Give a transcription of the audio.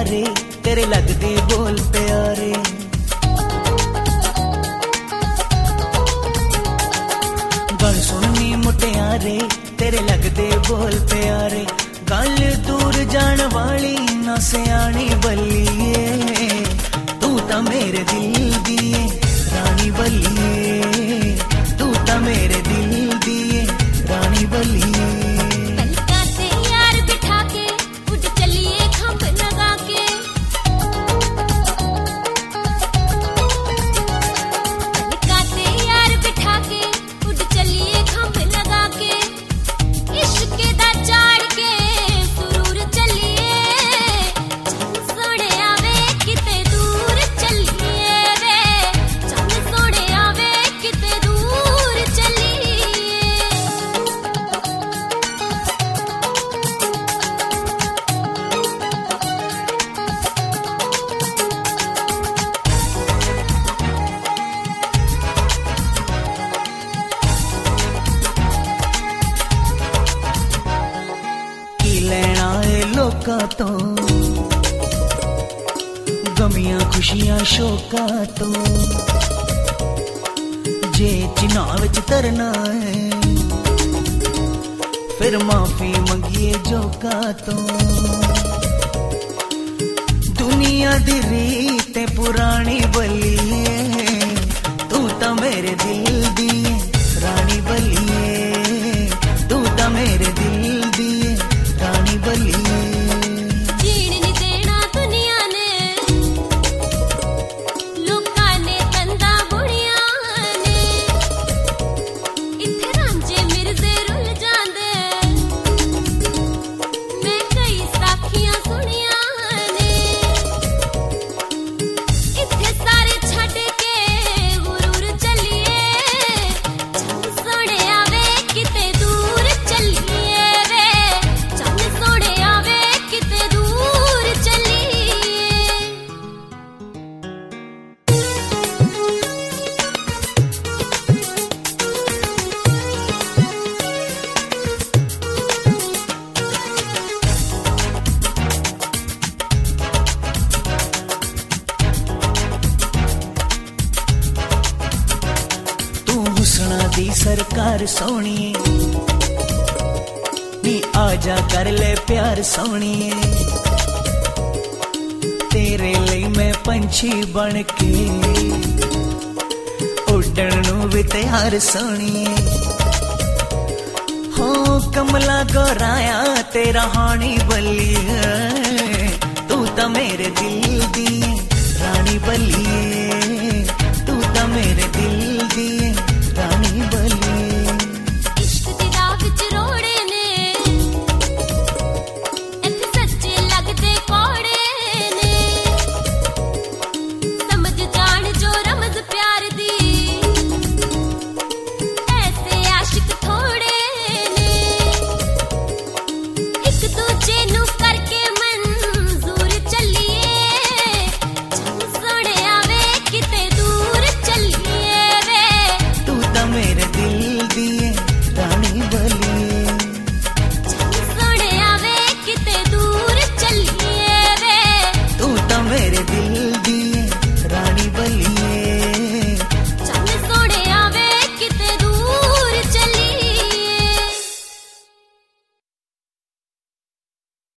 मुटियारे तेरे लगदे बोल प्यारे। गल सुननी मुटियारे तेरे लगदे बोल प्यारे। गल दूर जान वाली ना सियानी बल्लिए, तू तां मेरे दिल दिए रानी बल्लिए, तू तां मेरे दिल दिए रानी बल्लिए। लेना है लोका तो गमियां खुशियां शोका तो, जे चिनाव विच तरना है फिर माफी मंगिए जोका तो। दुनिया दी रीत पुरानी बल्लिए, तू तां मेरे दिल दी रानी बल्लिए, तू तां मेरे दिल दी रानी बल्लिए। जीण नी देना दुनिया ने, लोकां ने तंदा बुणिया ने, इत्थे रांझे मिर्जे रुल जांदे, मैं कई साखियां सुनिया ने, इत्थे सारे छड्ड के गुरूर चलिए, चल सोने आवे किते दूर चलिए वे, हुस्ना दी सरकार सोनिए, नी आजा कर ले प्यार सोनिए, तेरे लिए मैं पंछी बन के उड़न नूं भी तैयार सोनिए। हो कमला गोराया तेरा हानी बल्ली, तू तां मेरे दिल दी